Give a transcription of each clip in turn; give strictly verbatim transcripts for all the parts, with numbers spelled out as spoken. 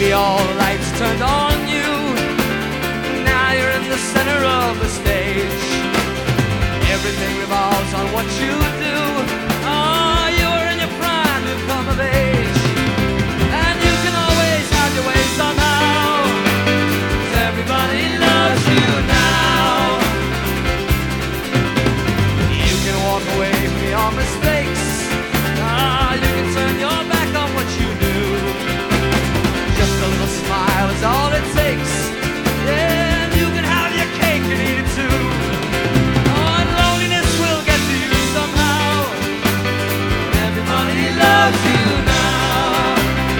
see all the lights turned on you. Now you're in the center of the stage. Everything revolves on what you do. Oh, you're in your prime, you've come of age. And you can always have your way somehow. 'Cause everybody loves you now. You can walk away from your mistakes. Ah, you can turn your back on what you do. Just a little smile is all it takes. Yeah, and you can have your cake and eat it too. Oh, and loneliness will get to you somehow. Everybody loves you now.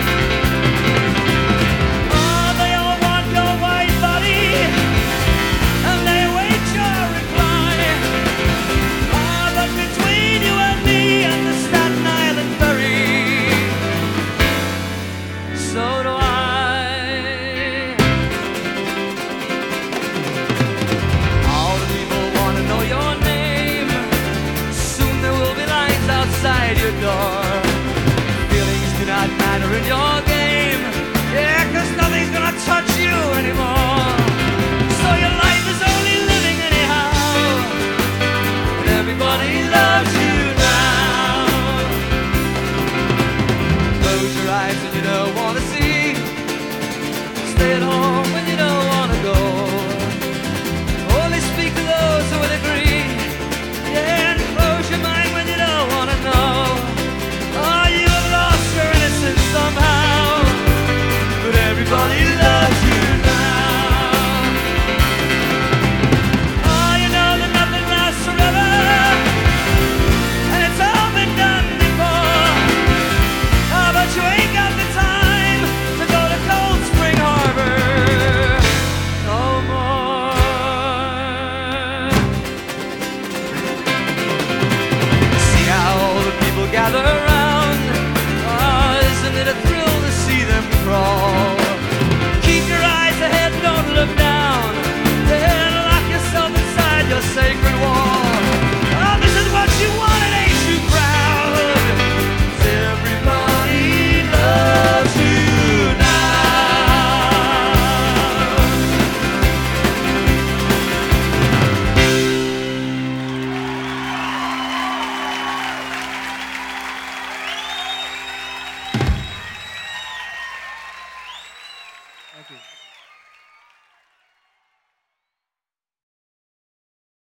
Oh, they all want your white body, and they wait your reply. Ah, but between you and me and the Staten Island ferry, so do I. All the people want to know your name. Soon there will be lines outside your door. Feelings do not matter in your game. Yeah, 'cause nothing's gonna touch you anymore. So your life is only living anyhow. And everybody loves you now. Close your eyes when you don't want to see. Stay at home when you don't want to go. Only speak to those who will agree. Yeah, and close your mind when you don't want to know. Oh, you have lost your innocence somehow. But everybody loves you now. Oh, you know that nothing lasts forever. And it's all been done before. Oh, but you ain't got the time to go to Cold Spring Harbor no more. See how all the people gather around. Oh, isn't it a thrill to see them crawl? Keep your eyes ahead, don't look down. Then lock yourself inside your sacred wall. Oh, this is what you want, it ain't too proud. 'Cause everybody loves you now. Thank you.